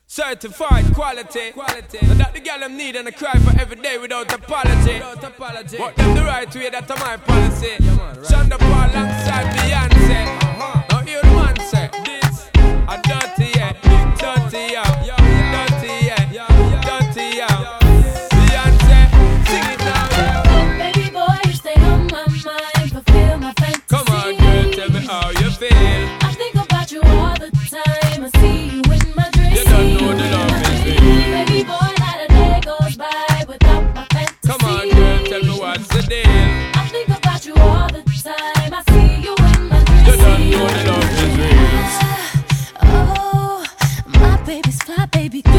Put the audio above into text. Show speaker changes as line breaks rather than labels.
Certified quality. And that the girl them need and I cry for every day without apology. But them the right way, that's my policy. Shonda Paul alongside Beyonce. Now hear the man say, this a dirty yeah, big dirty yeah, dirty yeah, dirty yeah. Beyonce, sing it now.
Baby boy, you stay on my mind, fulfill my fantasy.
Come on girl, tell me how you feel.
I think about you all the time, I see you in my dreams.
You don't know the love is real.
Baby boy, not a day goes by without my fantasy.
Come on girl, tell me what's the deal.
I think about you all the time, I see you in my dreams.
You don't know the love is real.
Oh, my baby's fly, baby.